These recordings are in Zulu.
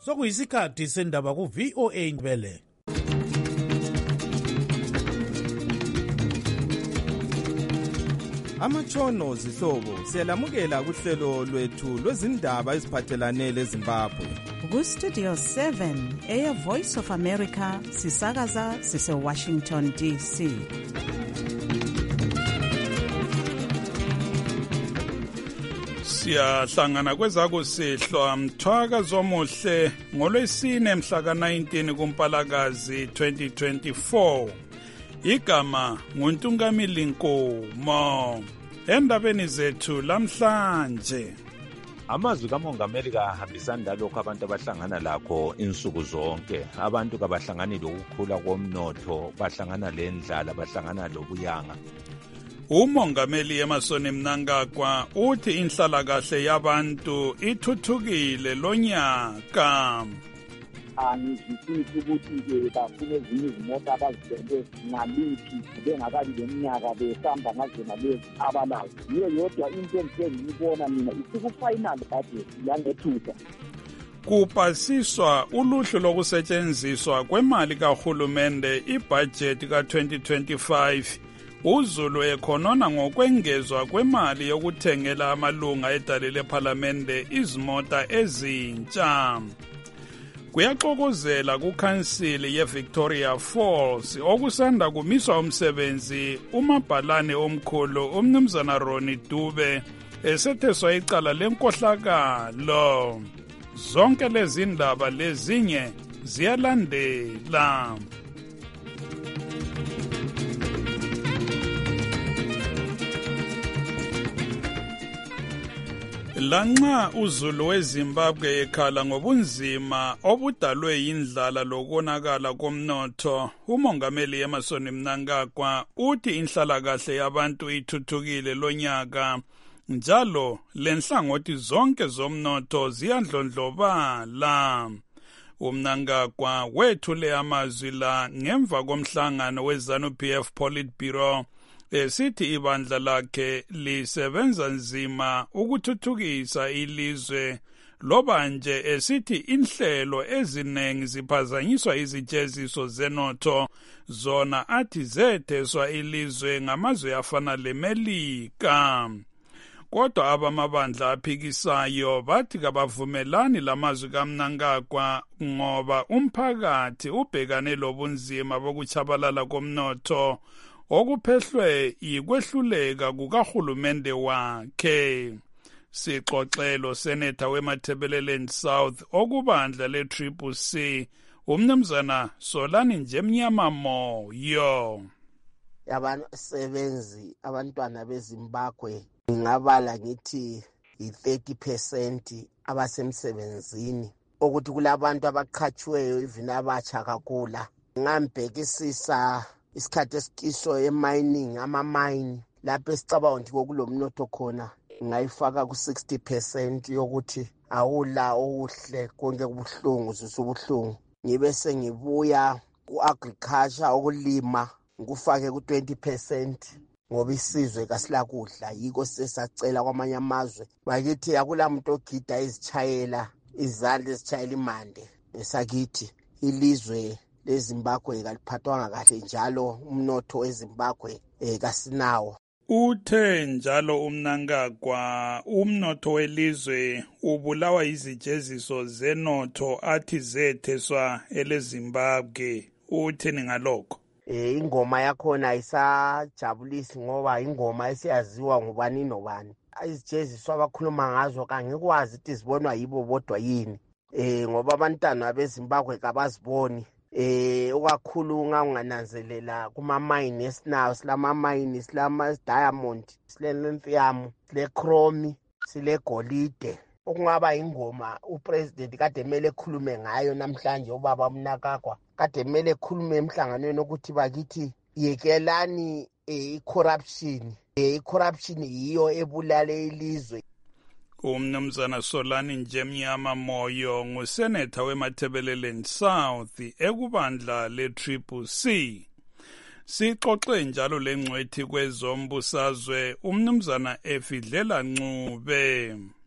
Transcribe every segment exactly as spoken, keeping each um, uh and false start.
sokuyisikhathi sendaba ku-V O A Ndebele. Amatshono zihlobo siyalamukela kuhlelo lwethu lwezindaba eziphathelane leZimbabwe. Ku-Studio seven, Air Voice of America, sisakaza sise-Washington D C. Siyahlangana kwezakusihlwa mthwaka zomuhle ngolwesine mhla ka nineteen kuMpalakazi twenty twenty-four. Igama nguNtungamili Nkomo. Endabeni zethu lamhlanje, amazwi kamongameli kahambisani lalokho abantu abahlangana lakho insuku zonke. Abantu kabahlangani lokukhula komnotho, bahlangana lendlala, bahlangana lobuyanga. Umongameli Emmerson Mnangagwa uthi inhlalakahle yabantu ithuthukile lonyaka. Angizwisisi ukuthi-ke bafuna ezinye izimoto abazisele ngaliphi bengakabi leminyaka behamba ngazona lezi abalazo. Yiyo yodwa into engike ngiyibona mina isiku-final budget yangethusa. Kupasiswa uluhlu lokusetshenziswa kwemali kahulumende ibudget ka twenty twenty-five. uZulu ekhonona ngokwengezwa kwemali yokuthengela amalunga edale lephalamende izimota ezintsha. Kuyaxokozela kukhansili yeVictoria Falls okusanda kumiswa umsebenzi umabhalane omkhulu umnumzana Ronnie Dube esetheswa icala lenkohlakalo. Zonke lezi ndaba lezinye ziyalandela. Lanxa uZulu weZimbabwe ekhala ngobunzima obudalwe yindlala lokonakala komnotho, umongameli Emmerson Mnangagwa uthi inhlalakahle yabantu ithuthukile lonyaka, njalo lenhlangothi zonke zomnotho ziyandlondlobala. uMnangagwa wethule amazwi la ngemva komhlangano weZANU-P F Politburo esithi ibandla lakhe lisebenza nzima ukuthuthukisa ilizwe, loba nje esithi inhlelo ezinengi ziphazanyiswa izijeziso zenotho zona athi zetheswa ilizwe ngamazwe afana leMelika. Kodwa abamabandla aphikisayo bathi kabavumelani lamazwi kaMnangagwa ngoba umphakathi ubhekane lobunzima bokuchabalala komnotho okuphehlwe yikwehluleka kukahulumende wakhe. Sixoxelo Senator weMatabeleland South okubandla le-Triple C umnumzana Solani Njemnyama Moyo. Abasebenzi abantwana beZimbabwe ngingabala ngithi i-thirty percent abasemsebenzini, ukuthi kulabantu abaqhatshiweyo even abatsha kakula. Ngambhekisisa isikhathi esikiso emining, ama-mine lapho esicabanga ukuthi kokulomnotho khona, ngayifaka ku-sixty percent yokuthi awula okuhle, konke kubuhlungu zisubuhlungu. Ngibe sengibuya ku-agriculture, ukulima, ngikufake ku-twenty percent ngoba isizwe kasilakudla. Yiko sesacela kwamanye amazwe bakithi akula muntu ogida izitshayela izandla ezitshayela imande. Esakithi ilizwe leZimbabwe kaliphathwanga kahle, njalo umnotho weZimbabwe eh kasinawo. Uthe njalo uMnangagwa umnotho welizwe ubulawa izijeziso zenotho athi zetheswa eleZimbabwe. Uthini ngalokho? Eh ingoma yakhona ayisajabulisi ngoba ingoma esiyaziwa ngubani nobani. Izijeziso abakhuluma ngazo kangikwazi ukuthi zibonwa yibo bodwa yini. Eh ngoba abantwana beZimbabwe kabaziboni. Eh okakhulu ungananzelela kuma mine esinawo, silama mine, silama diamond, sile lithium, sile chrome, sile golide. Okungaba ingoma upresident kade mele ekhulume ngayo namhlanje ubaba Mnangagwa. Kade mele ekhulume emhlanganweni ukuthi bakithi yekelani i-corruption. I-corruption yiyo ebulale ilizwe. Umnumzana Solani Njemnyama Moyo ngusenetha weMatabeleland South ekubandla le-Triple C. Sixoxe njalo lengcwethi kwezombusazwe umnumzana Efidlela Ncube.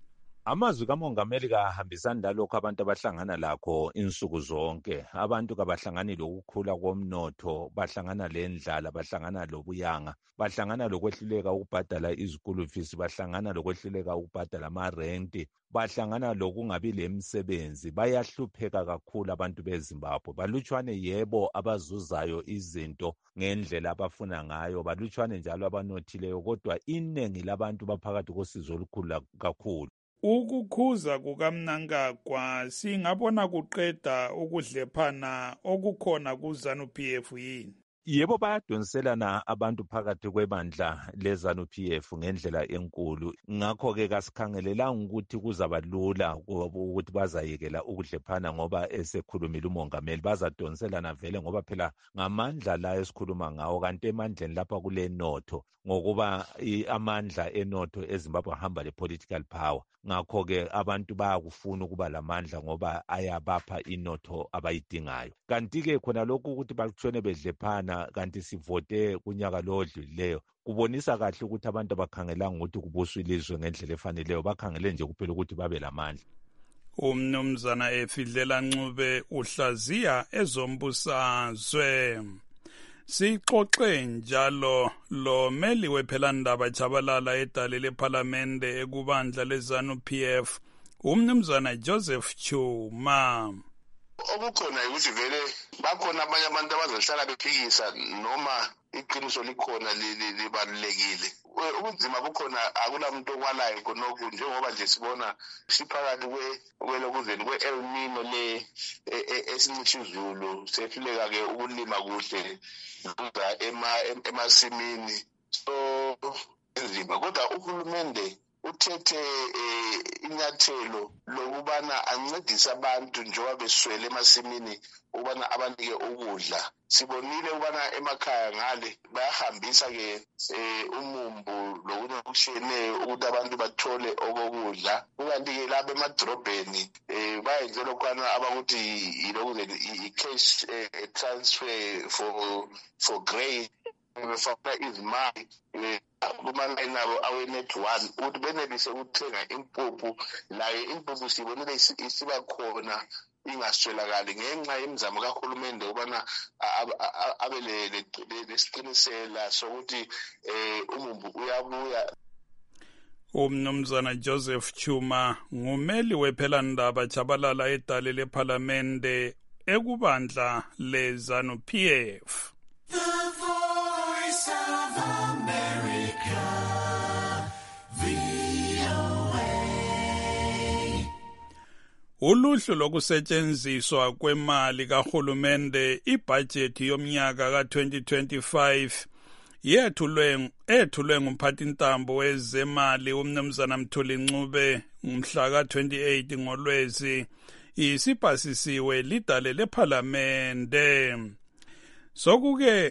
Amazwi kamongameli kahambisani lalokho abantu abahlangana lakho insuku zonke. Abantu kabahlangani lokukhula komnotho, bahlangana lendlala, bahlangana lobuyanga, bahlangana lokwehluleka ukubhadala izikulu fees, bahlangana lokwehluleka ukubhadala amarenti, bahlangana lokungabi lemsebenzi. Bayahlupheka kakhulu abantu beZimbabwe. Balutshwane yebo abazuzayo izinto ngendlela abafuna ngayo, balutshwane njalo abanothileyo, kodwa iningi labantu baphakathi kosizo olukhulu kakhulu. Ukukhuza kukaMnangagwa singabona kuqeda ukudlephana okukhona kuZANU-P F yini? Yebo, bayadonselana abantu phakathi kwebandla leZANU-P F ngendlela enkulu. Ngakho-ke kasikhangelelanga ukuthi kuzaba lula ukuthi bazayekela ukudlephana ngoba esekhulumile umongameli. Bazadonselana vele ngoba phela ngamandla la esikhuluma ngawo, kanti emandleni lapha kule notho, ngokuba amandla enotho eZimbabwe ahamba le-political power. Ngakho-ke abantu bayakufuna ukuba lamandla ngoba ayabapha inotho abayidingayo. Kanti-ke khona lokhu ukuthi bakutshone bedlephana kanti sivote kunyaka lo odlulileyo, kubonisa kahle ukuthi abantu abakhangelanga ukuthi kubuswa ilizwe ngendlela efaneleyo, bakhangele nje kuphela ukuthi babe lamandla. Umnumzana Efidlela Ncube uhlaziya ezombusazwe. Sixoxe njalo lo meli wephelandaba Chabalala edale lePhalamende ekubandla leZANU-P F, umnumzana Joseph Chuma. Okukhona ukuthi vele bakhona abanye abantu abazohlala bephikisa noma iqiniso likhona libalulekile. Ubunzima bukhona, akulamuntu okwalayo khonokho, njengoba nje sibona siphakathi kwelokuzeni kwe-El Nino le esincithi izulu, sehluleka-ke ukulima kuhle emasimini. So enzima, kodwa uhulumende uthethe inyathelo lokubana ancedise abantu njengoba beswele emasimini ukubana abanike ukudla. Sibonile ukubana emakhaya ngale bayahambisa-ke umumbu lokunye okutshiyeneyo ukuthi abantu bathole okokudla. Kukanti-ke laba emadrobheni bayenze lokhwana abakuthi yilokuzeni i-cash transfer for for grain. Befaka izimali kumalayini abo awe-net one ukuthi benelise ukuthenga impuphu. Layo impuphu sibonile isiba khona ingaswelakali ngenxa yemizamo kahulumende ukubana abe lesiqinisela sokuthi umumbu uyabuya. Umnumzana Joseph Chuma ngumeli wephelandaba Chabalala edale lePhalamende ekubandla leZANU-P F. Uluhlu lokusetshenziswa kwemali kahulumende ibhajethi yomnyaka ka twenty twenty-five yethulwe ethulwe ngumphathintambo wezemali umnumzana Mthuli Ncube ngomhla ka twenty-eight ngoLwezi isipasisiwe lidale lePhalamende. Sokuke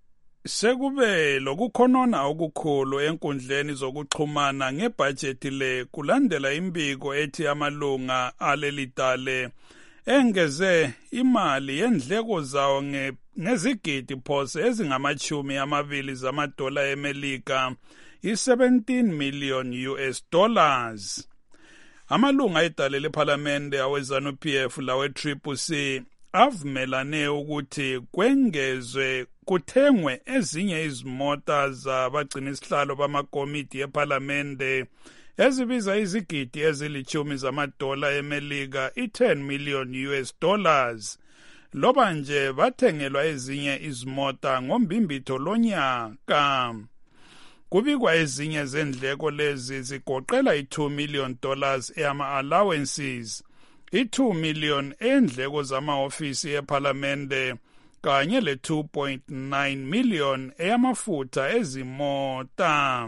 sekube lokukhonona okukhulu enkundleni zokuxhumana ngebhajethi le kulandela imbiko ethi amalunga alelidale engeze imali yendleko zawo ngezigidi phose ezingamachumi amabili zamadola eMelika i-seventeen million U S dollars. Amalunga edale lePhalamende aweZANU-P F lawe-Triple C avumelane ukuthi kwengezwe kuthengwe ezinye izimota zabagcina isihlalo bamakomiti ePhalamende ezibiza izigidi ezilichumi zamadola eMelika i-ten million U S dollars. Loba nje bathengelwa ezinye izimota ngombimbitho lonyaka. Kubikwa ezinye zendleko lezi zigoqela i-two million dollars eyama-allowances, i-two million endleko zama-ofisi ePhalamende kanye le-two point nine million eyamafutha ezimota.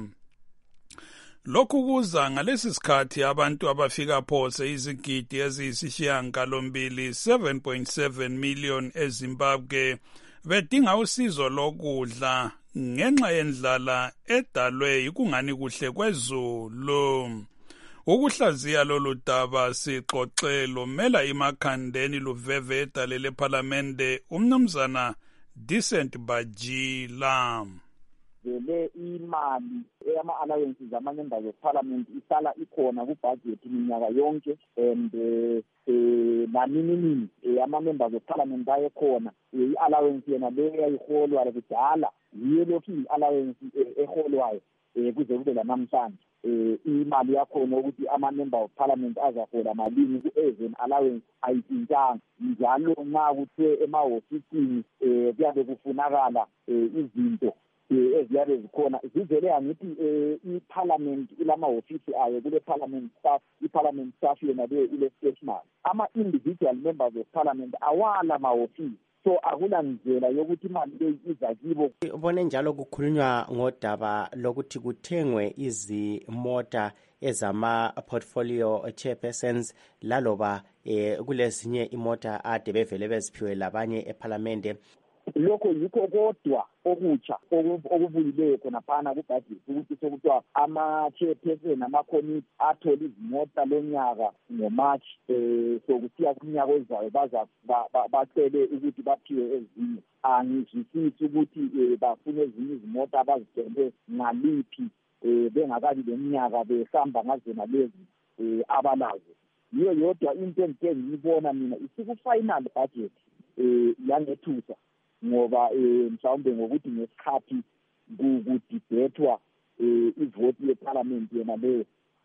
Lokhu kuza ngalesi sikhathi abantu abafika phose izigidi eziyisishiyagalombili seven point seven million eZimbabwe bedinga usizo lokudla ngenxa yendlala edalwe yikungani kuhle kwezulu. Ukuhlaziya lolu daba sixoxe lomela imakhandeni luveve edale lePhalamende umnumzana Decent Bajila. vele imali eyama-allowances ama-members of parliament isala ikhona kubudget minyaka yonke and um eh naninini ama-members of parliament ayekhona i-allowance yena le yayiholwa kudala yiyo lokhu i-allowance eholwayo um kuze kube lanamhlanje um imali yakhona ukuthi ama-member of parliament azahola malini ku-even allowance ayitshintshanga njalo nxa kuthiwe emahhofisini um kuyabe kufunakala um izinto eziyabe zikhona zivele angithi i-parliament ilamahhofisi ayo kule parliament staff i-parliament staff yona leyo ile-stationary ama-individual members of parliament awala mahhofisi so akula ndlela yokuthi imali leyi iza kibo. Ubone njalo kukhulunywa ngodaba lokuthi kuthengwe izimota ezama-portfolio chairpersons laloba eh, kulezinye imota ade bevele beziphiwe labanye ephalamende. Lokho yikho kodwa okutsha okubuyileyo khona phana kubudget ukuthi sokuthiwa ama-chairperson ama-committee athola izimota lonyaka ngoMarch um sokuthiya kunyaka ozayo baza bacele ukuthi baphiwe ezinye. Angizwisisi ukuthi um bafune ezinye izimota abazithenge ngaliphi um bengakabi leminyaka behamba ngazona lezi um abalazo. Yiyo yodwa into engithe ngiyibona mina isiku-final budget um yangethusa ngoba eh mhlawumbe ngokuthi ngesikhathi kudibethwa eh ivoti yeparlament yena le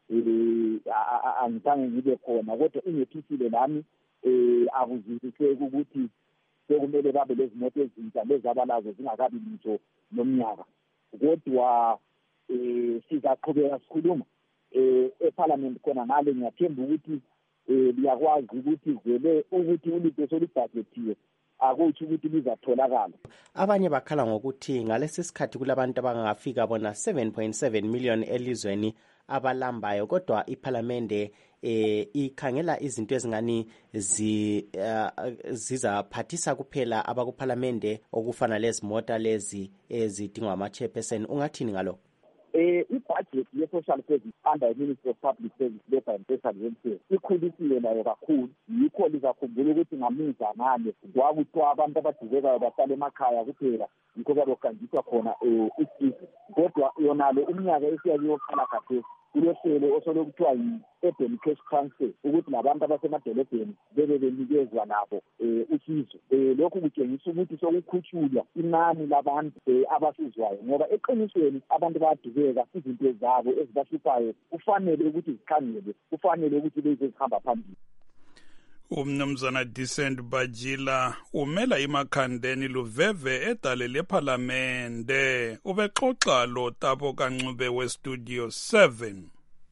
eh angithange ngibe khona kodwa ingethusile nami eh akuzwisiseki ukuthi sekumele babe lezimoto ezintsha lezabalazo zingakabi lutho nomnyaka kodwa eh sizaqhubeka sikhuluma eh eparlament khona ngale ngiyathemba ukuthi eh liyakwazi ukuthi vele ukuthi ulitho solibudgetiwe akuthi ukuthi bizatholakala. Abanye bakhala ngokuthi ngalesi sikhathi kulabantu abangafika bona seven point seven million elizweni abalambayo kodwa iparlamente eh ikhangela izinto ezingani zi uh, zizaphathisa kuphela abakuparlamente okufana lezimota lezi ezidingwa ama-chairperson. Ungathini ngalo? Eh i-budget ye-social service under the Ministry of Public Service Labour and Social Welfare ikhulisiwe nayo kakhulu. Yikho lizakhumbula ukuthi ngamuva ngale kwakuthiwa abantu abadubekayo bahlala emakhaya kuphela yikho bazoganjiswa khona um isisi kodwa yonalo umnyaka esiyakuyoqala khathesi kulohlelo osolokuthiwa yi-urban cash transfer ukuthi nabantu abasemadolobheni bebe benikezwa nabo um usizo. Um lokhu kutshengisa ukuthi sokukhutshulwa inani labantu um abasizwayo ngoba eqinisweni abantu bayadubeka izinto zabo ezibahluphayo kufanele ukuthi zikhangelwe kufanele ukuthi beze zihamba phambili. Umnumzana Decent Bajila umela imakhandeni luveve edale lephalamende ubexoxa lo Tabo Kancube westudio seven.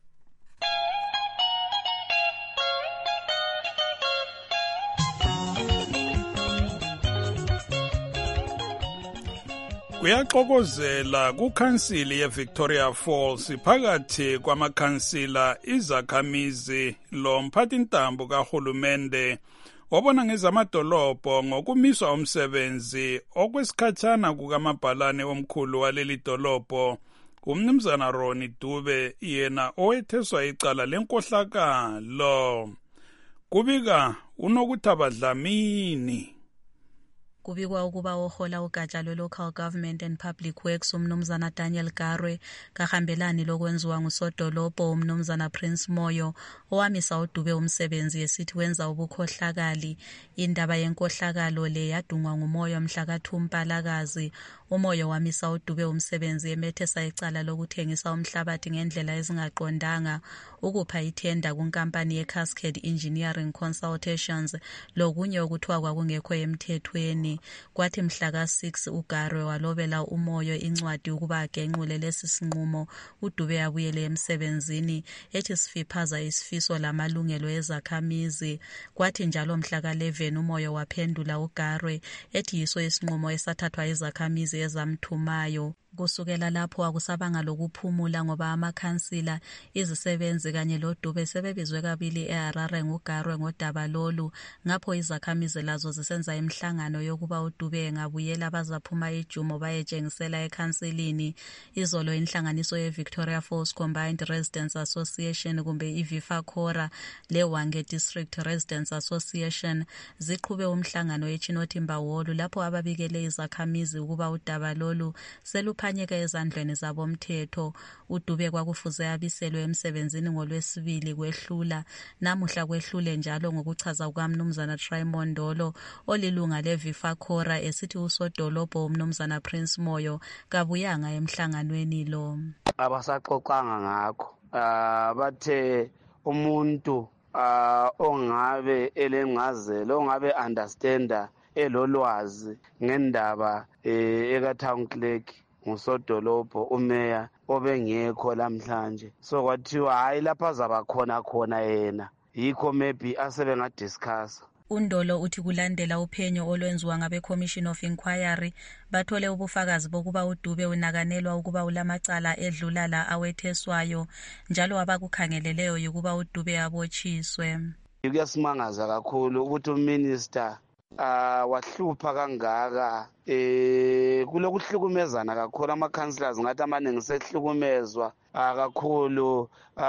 Kuyaxokozela kukhansili yeVictoria Falls phakathi kwamakhansila izakhamizi lo mphathintambo kahulumende wabona ngezamadolobho ngokumiswa umsebenzi okwesikhatshana kukamabhalane omkhulu waleli dolobho umnumzana Ronnie Dube yena owetheswa icala lenkohlakalo. Kubika unokuthaba Dlamini. Kubikwa ukuba ohola ugatsha lwe-Local Government and Public Works umnumzana Daniel Garwe kahambelani lokwenziwa ngusodolobho umnumzana Prince Moyo owamisa uDube umsebenzi esithi wenza ubukhohlakali. Indaba yenkohlakalo le yadungwa nguMoyo mhla ka-two Mpalakazi. Umoyo wamisa uDube umsebenzi emethesa icala lokuthengisa umhlabathi ngendlela ezingaqondanga, ukupha ithenda kunkampani ye-Cascade Engineering Consultations lokunye okuthiwa kwakungekho emthethweni. Kwathi mhla ka-six uGarwe walobela uMoyo incwadi ukuba agenqule lesi sinqumo uDube abuyele emsebenzini ethi sifiphaza isifiso lamalungelo ezakhamizi. Kwathi njalo mhla ka-eleven uMoyo waphendula uGarwe ethi yiso isinqumo esathathwa izakhamizi ezamthumayo. Kusukela lapho akusabanga lokuphumula ngoba amakhansila, izisebenzi kanye loDube sebebizwe kabili eHarare nguGarwe ngodaba lolu. Ngapho izakhamizi lazo zisenza imihlangano yokuba uDube engabuyela bazaphuma ijumo bayetshengisela ekhansilini. Izolo inhlanganiso yeVictoria Falls Combined Residents Association kumbe iVifakora leWange District Residents Association ziqhube umhlangano eChinothimba Hall lapho ababikele izakhamizi ukuba udaba lolu selu kuphanyeke ezandleni zabomthetho. uDube kwakufuze abiselwe emsebenzini ngolwesibili kwehlula, namuhla kwehlule njalo ngokuchaza kukamnumzana Trimondolo olilunga leVifakora esithi usodolobho umnumzana Prince Moyo kabuyanga emhlanganweni lo. Abasaxoxanga ngakho uh, bathe umuntu uh, ongabe elengazelo ongabe understanda elolwazi ngendaba eh, eka-town clerk ngusodolobho umeya obengekho lamhlanje, so kwathiwa hayi lapha azaba khona khona yena, yikho maybe asebengadiscussa. uNdolo uthi kulandela uphenyo olwenziwa ngabe Commission of Inquiry bathole ubufakazi bokuba uDube unakanelwa ukuba ulamacala edlula la awetheswayo, njalo abakukhangeleleyo ukuba uDube abotshiswe. Kuyasimangaza kakhulu ukuthi uminister ah wahlupha kangaka eh kulokuhlukumezana kakhulu ama-councillors ngathi amaningi sehlukumezwa kakhulu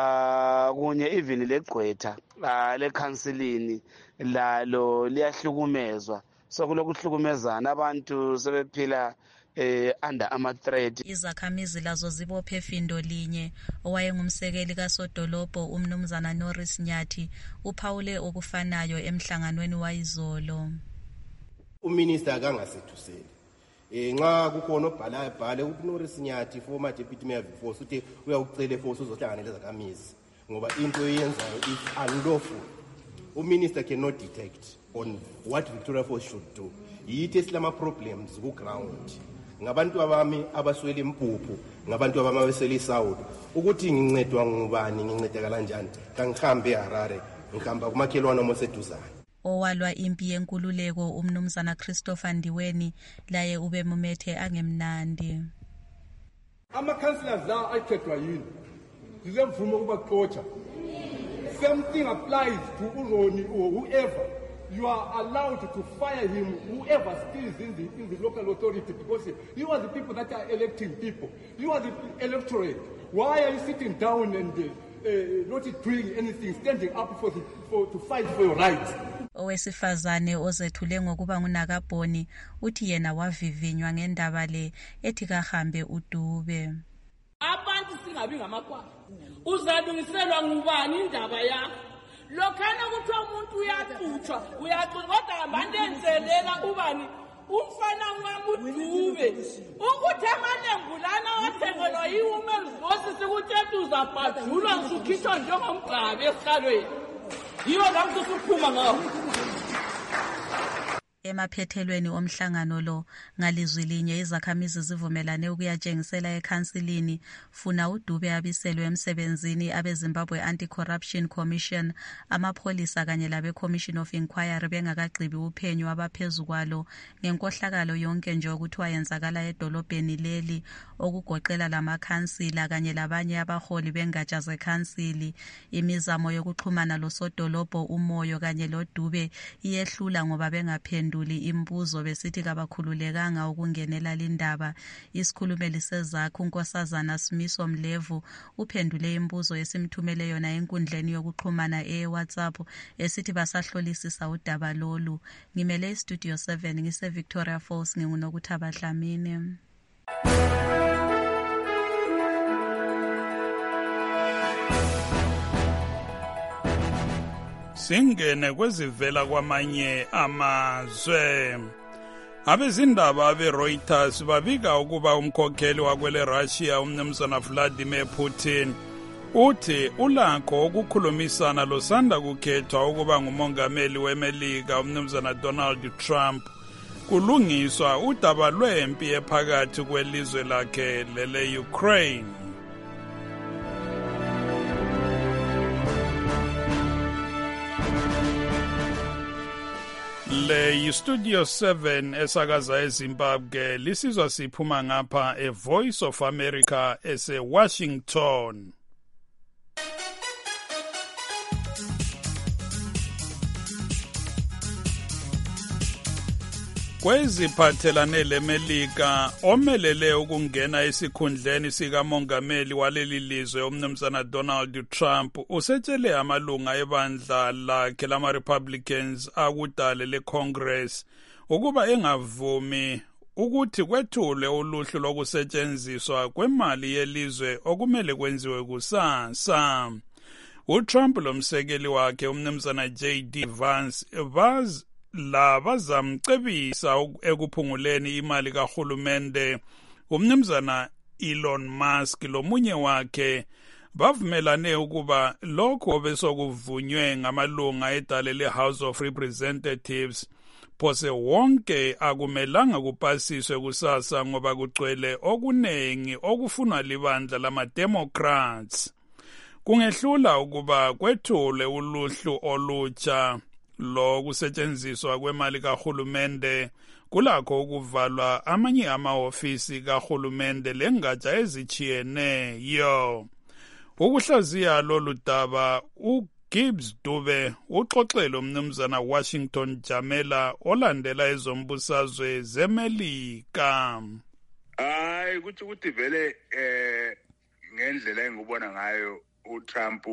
ah kunye even legqwetha le-councilini lalo liyahlukumezwa, so kulokuhlukumezana abantu sebephila eh under ama-threat. Izakhamizi lazo zibophe findo linye. Owayengumsekeli kasodolobho umnumzana Norris Nyathi uphawule okufanayo emhlanganweni wayizolo. Uminister akangasethuseli eh nxa kukhona obhala ibhale uNorris Nyathi former deputy mayor before uthi uyawucela force uzohlanganela izakhamizi ngoba into eyenzayo is unlawful. Uminister cannot detect on what Victoria Falls should do. Yithi silama problems ku ground. Ngabantu abami abaswele impuphu, ngabantu abami abaswele iSouth, ukuthi ngincedwa ngubani, ngincedeka kanjani, kangihambe eHarare, ngihamba kumakhelwane omoseduzana. Owalwa impi yenkululeko umnumzana Christopher Ndiweni laye ube mumethe angemnandi. Ama-councillors la akhethwa yini zizemvumo ukubaxotsha. Same thing applies to Uroni or whoever. You are allowed to fire him, whoever stays in the in the local authority, because you are the people that are electing people. You are the electorate. Why are you sitting down and uh, uh, not doing anything, standing up for, the, for to fight for your rights? Owesifazane ozethule ngokuba nguNakabhoni uthi yena wavivinywa ngendaba le ethi kahambe uDube. Abantu singabi ngamakwala. Uzalungiselwa ngubani indaba yakho? Lokhana ukuthi umuntu uyaxutshwa, uyaxutshwa kodwa abantu enzelela ubani umfana wami uDube. Ukuthi amanembulana wathengelwa yiwomen's voice sikuthi uzabhadulwa ngisukhishwa njengomgqabi esihlalweni. Yiyo lapho usuphuma ngawo. Emaphethelweni omhlangano lo ngalizwi linye izakhamizi zivumelane ukuyatshengisela ekhansilini funa uDube abiselwe emsebenzini abeZimbabwe Anti-Corruption Commission, amapholisa kanye labe Commission of Inquiry bengakagqibi uphenyo abaphezu kwalo ngenkohlakalo yonke nje ukuthi wayenzakala edolobheni leli, okugoqela lamakhansila kanye labanye abaholi bengatsha zekhansili. Imizamo yokuxhumana losodolobho uMoyo kanye loDube iyehlula ngoba bengaphenduli imbuzo besithi kabakhululekanga ukungenela lindaba. Isikhulumeli sezakhe uNkosazana Simiso Mlevu uphendule imbuzo esimthumele yona enkundleni yokuxhumana eWhatsApp esithi basahlolisisa udaba lolu. Ngimele iStudio seven ngise Victoria Falls nginguNokuthaba Dlamini. Singene kwezivela kwamanye amazwe. Abezindaba abeReuters babika ukuba umkhokheli wakwele Russia umnumzana Vladimir Putin uthi ulakho ukukhulumisana losanda kukhethwa ukuba ngumongameli weMelika umnumzana Donald Trump kulungiswa udaba lwempi ephakathi kwelizwe lakhe lele Ukraine. Le Studio seven esakaza eZimbabwe lisizwa siphuma ngapha e Voice of America ese Washington. Kweziphathelane leMelika omelele ukungena esikhundleni sikamongameli waleli lizwe umnumzana Donald Trump usetshele amalunga ebandla lakhe lama Republicans akudale leCongress ukuba engavumi ukuthi kwethule uluhlu lokusetshenziswa kwemali yelizwe okumele kwenziwe kusasa. uTrump lomsekeli wakhe umnumzana J D Vance baz la bazamcebisa ekuphunguleni imali kahulumende. umnumzana Elon Musk lomunye wakhe bavumelane ukuba lokho besokuvunywe ngamalunga edale le-House of Representatives phose wonke akumelanga kupasiswe kusasa ngoba kugcwele okuningi okufunwa libandla lama-Democrats. Kungehlula ukuba kwethule uluhlu olutsha lokusetshenziswa kwemali kahulumende kulakho ukuvalwa amanye amahofisi kahulumende lengatsha ezichiyeneyo. Ukuhlaziya lolu daba uGibbs Dube uxoxele umnumzana Washington Jamela olandela ezombusazwe zeMelika. Hayi ukuthi ukuthi vele eh ngendlela engibona ngayo uTrump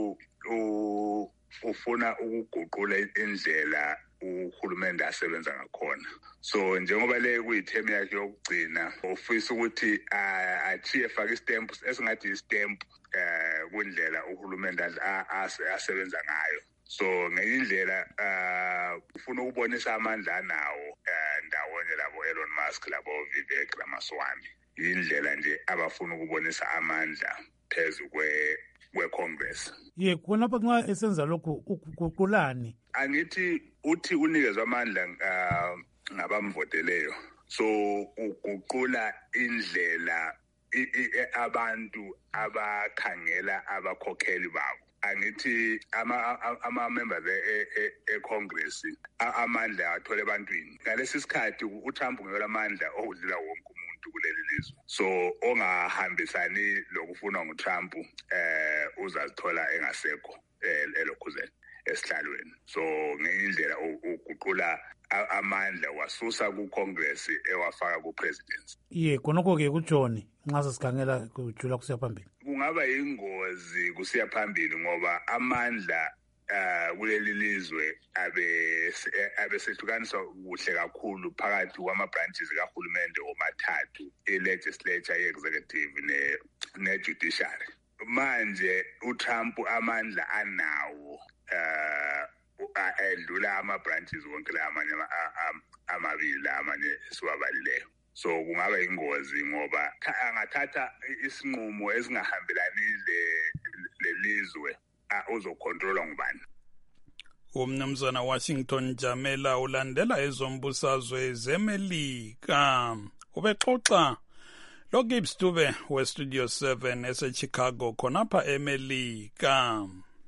ufuna ukuguqula indlela uhulumende asebenza ngakhona. So njengoba le kuyithemi yakhe yokugcina ufisa ukuthi achiye faka istamp esingathi istamp eh kundlela uhulumende asebenza ngayo. So ngendlela ufuna ukubonisa amandla anawo ndawonye labo Elon Musk labo Vivek Ramaswamy. Indlela nje abafuna ukubonisa amandla phezu kwe kwe-Congress. Ye khona pha nxa esenza lokhu ukuguqulani? Angithi uthi unikezwe amandla uh, ngabamvoteleyo. So uguqula indlela i, i, abantu abakhangela abakhokheli babo. Angithi ama ama members e e-Congress amandla athole ebantwini. Ngalesi sikhathi uTrump ngeke amandla okudlula wonke kuleli lizwe. So ongahambisani lokufuna nguTrump eh uzazithola engasekho elokhuzeni esihlalweni. So ngendlela uguqula amandla wasusa ku-Congress ewafaka ku-presidency. Ye khonokho ke kujoni nxa sesikhangela kujula kusiya phambili. Kungaba ingozi kusiya phambili ngoba amandla Uh, kuleli lizwe abe abesehlukaniswa kuhle kakhulu phakathi kwama-branches kahulumende omathathu, i-legislature, i-executive ne ne-judiciary. Manje uTrump amandla anawo uh edlula ama-branches wonke la amanye amabili la amanye esiwabalileyo. So kungaba ingozi ngoba angathatha isinqumo esingahambelani lelizwe uzokontrola ngubani. umnumzana Washington Jamela ulandela ezombusazwe zeMelika ubexoxa lo Gibbs Dube we Studio seven ese Chicago khonapha eMelika.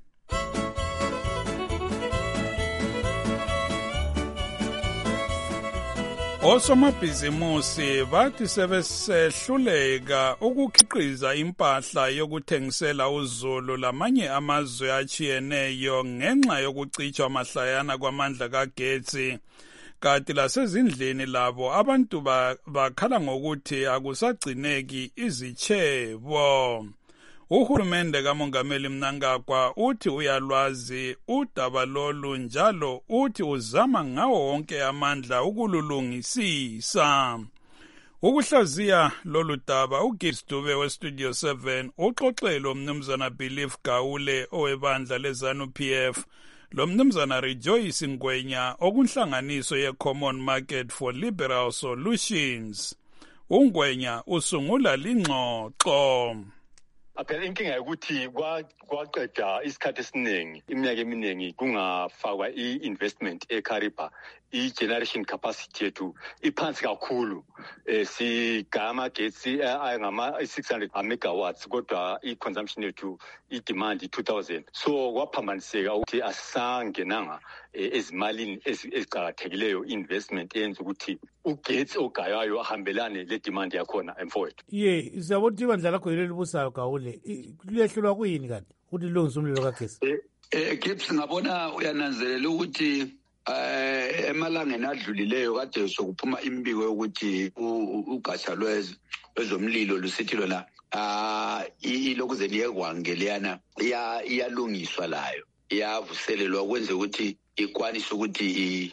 Osomabhizimusi bathi sebesehluleka ukukhiqiza impahla yokuthengisela uzulu lamanye amazwe achiyeneyo ngenxa yokucitshwa mahlayana kwamandla kagetsi. Kanti lasezindlini labo abantu bakhala ngokuthi akusagcineki izichebo. Uhulumende kaMongameli Mnangagwa uthi uyalwazi udaba lolu njalo uthi uzama ngawo wonke amandla ukululungisisa. Ukuhlaziya lolu daba uGibbs Dube we Studio seven uxoxele umnumzana Belief Gawule owebandla leZANU P F lo mnumzana Rejoice Ngwenya okunhlanganiso ye-Common Market for Liberal Solutions. Ungwenya usungula lingxoxo. Phela inkinga ukuthi kwaqeda isikhathi esiningi iminyaka eminingi kungafakwa i-investment eKariba, i-generation capacity yethu iphansi kakhulu. Eh sigama getsi ayangama six hundred megawatts kodwa i-consumption yethu i-demand two thousand. So kwaphambaniseka ukuthi asangenanga ezimalini ezicakathekileyo investment yenza ukuthi ugetsi ogayayo ahambelane le demand yakhona emfowethu. Ye siyabothi ibandla lakho yileli busayo Gawule liyehlulwa kuyini kanti ukuthi lungise umlilo kagesi? Eh Gibbs ngabona uyananzelela ukuthi eh emalangeni adlulileyo kade sokuphuma imbiko yokuthi ugasha lwezomlilo lusithilo la ah ilokuze liyekwangeliana iyalungiswa layo. yavuselelwa kwenze ukuthi ikwanise ukuthi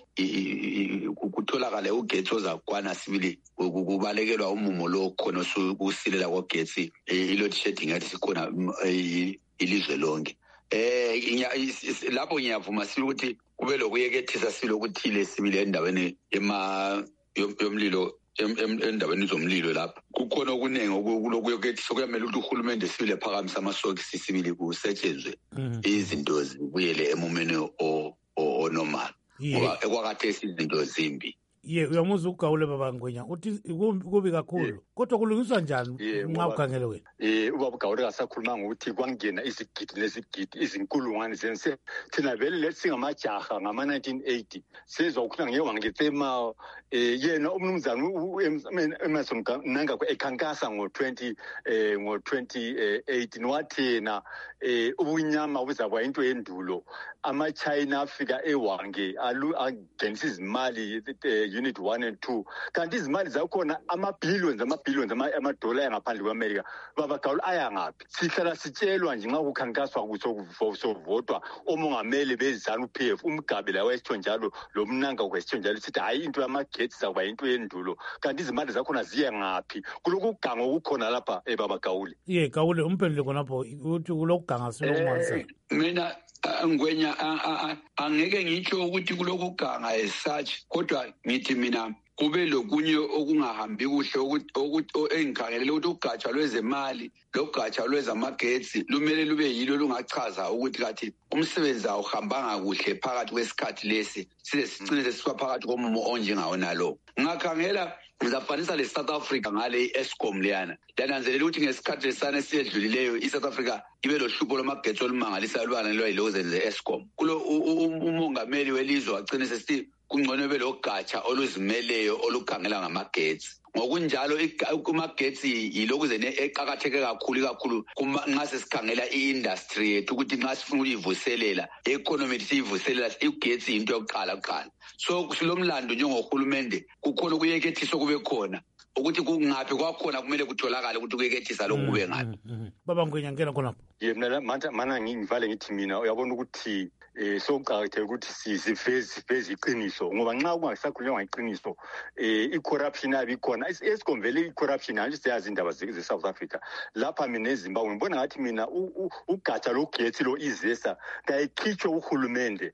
kutholakale ugetsi ozakwana sibili kubalekelwa umumo lo khona usilela kogetsi i-load shedding yathi sikhona ilizwe lonke. Eh lapho ngiyavuma sibili ukuthi kube lokuyekethisa sibili okuthile sibili endaweni ema yomlilo endaweni zomlilo lapha kukhona okuningi okulokuyekethisa kuyamele ukuthi uhulumende sibili phakamisa amasokisi sibili kusetshenzwe izinto zibuyele emumeni o normal ngoba ekwakathe izinto zimbi. Ye uyamuzwa ukugawule baba Ngwenya uthi kubi kakhulu kodwa kulungiswa njani nxa ukhangele wena? Eh ubaba ugawule kasakhuluma ngokuthi kwangena izigidi nezigidi izinkulungwane zense thina vele lesingamajaha ngama nineteen eighty sizwa ukukhuluma ngeke wangetsema eh yena umnumzana uEmerson Nanga ekhankasa ngo twenty eh ngo twenty eighteen wathena eh ubunyama buzakwa into yendulo ama China afika ewange agenisa izimali unit one and two kanti izimali zakhona ama billions ama billions ama dollar ngaphandle kweAmerica baba Gawule aya ngaphi? Sihlala sitshelwa nje nxa kukhankaswa kusovotwa omongameli bezana uP F uMgabe la wesitho njalo lo Mnanga wesitho njalo sithi hayi into yamagetsi zakuba into yendulo kanti izimali zakhona ziye ngaphi kulokuganga okukhona lapha ebaba Gawule? Ye Gawule umphendule khonapho uthi kulokuganga silokumanisa. Mina Ngwenya angeke ngitsho ukuthi kulokuganga as such kodwa ngithi mina kube lokunye okungahambi kuhle ukuthi engikhangelele ukuthi ugatsha lwezemali logatsha lwezamagetsi lumele lube yilo lungachaza ukuthi kathi umsebenzi awuhambanga kuhle phakathi kwesikhathi lesi size sicine sesiba phakathi komumo onjengawona lo. Ngakhangela ngizafanisa le South Africa ngale i-Eskom leyana yananzelela ukuthi ngesikhathi lesane siyedlulileyo i-South Africa ibe lohlupho lwamagetsi olumangalisa lwana lwayiloku zenze Eskom. Kulo umongameli welizwe wagcine sesithi kungcono belo gatsha oluzimeleyo olukhangela ngamagetsi. Ngokunjalo kumagetsi yiloku zene eqhakatheke kakhulu kakhulu nxa sesikhangela i-industry yethu ukuthi nxa sifuna ukuyivuselela economy siyivuselela igetsi into yokuqala kuqala. So silomlando njengohulumende kukhona ukuyekethisa kube khona ukuthi kungaphi kwakhona kumele kutholakala ukuthi kuyekethisa lokhu kube ngaphi. Baba Ngwenya ngena khonapho. Yena manje mana ngivale ngithi mina uyabona ukuthi eh sokuqhakatheka ukuthi siveze veze iqiniso ngoba nxa kungasakhulunywa ngeqiniso eh icorruption abikhona Eskom vele icorruption anje siyazi indaba ze South Africa lapha mina eZimbabwe ngibona ngathi mina ugatsha logetsi lo izesa kayikhitshwe uhulumende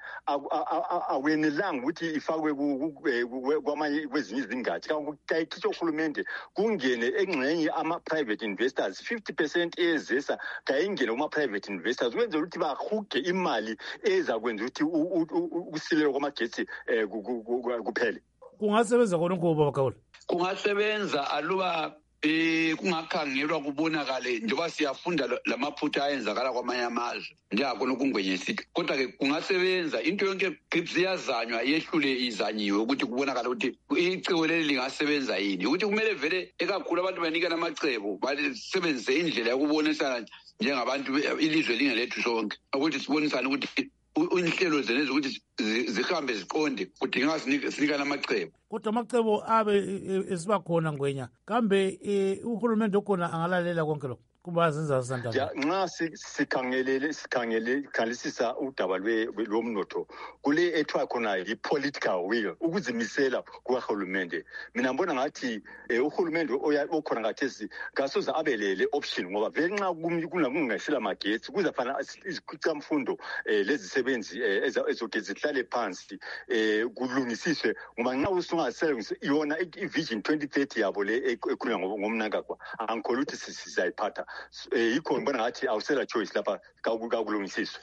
awenelanga ukuthi ifakwe kwamanye kwezinye izingatsha kayikhitshwe uhulumende kungene engxenye ama private investors fifty percent ezesa kayingene kuma private investors kwenza ukuthi bahuge imali eza kwenza ukuthi ukusilela kwamagetsi kuphele. Kungasebenza khona ngoba baba Gawule? Kungasebenza aluba eh kungakhangelwa kubonakale njengoba siyafunda lamaphutha ayenzakala kwamanye amazwe njengakho ukungwenye sithi kodwa ke kungasebenza into yonke grips iyazanywa yehlule izanyiwe ukuthi kubonakala ukuthi icebo leli lingasebenza yini ukuthi kumele vele ekakhulu abantu banikana amacebo basebenzise indlela yokubonisana njengabantu ilizwe lingelethu sonke ukuthi sibonisane ukuthi inhlelo zeneze ukuthi zihambe ziqonde kudinga sinikana amacebo kodwa amacebo abe esiba khona Ngwenya kambe uhulumende okhona angalalela konke lokho kuba zenza sandaba. Ja nxa sikhangelele sikhangele khalisisa udaba lomnotho kule ethwa khona i-political will ukuzimisela kuhulumende. Mina ngibona ngathi uhulumende okhona ngathesi kasoze abelele option ngoba vele nxa kungasela magetsi kuzafana izikhicamfundo lezisebenzi ezogezi zihlale phansi kulungisiswe ngoba nxa usungasebenzisa yona i-vision twenty thirty yabo le ekhulunywa ngomnangagwa angikholwa ukuthi sizayiphatha. Yikho ngibona ngathi awusela choice lapha kakulungisiswe.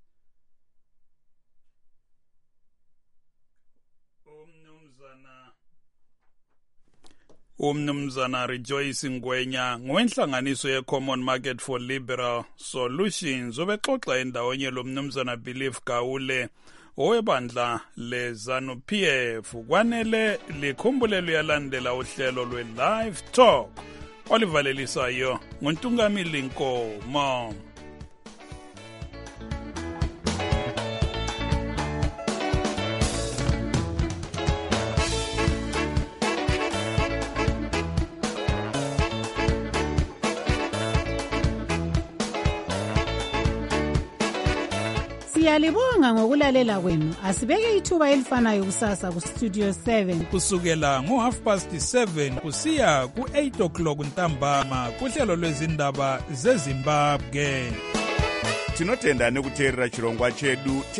Umnumzana Rejoice Ngwenya ngwenhlanganiso ye-Common Market for Liberal Solutions obexoxa endawonye lo mnumzana Believe Gawule owebandla leZanu-P F kwanele likhumbulelo yalandela uhlelo lwe-Live Talk olivalelisayo nguNtungamili Nkomo. Siyalibonga ngokulalela kwenu. Asibeke ithuba elifanayo kusasa ku Studio seven. Kusukela ngo half past seven kusiya ku eight o'clock ntambama kuhlelo lwezindaba zeZimbabwe. Tinotenda nekuteerera chirongwa chedu.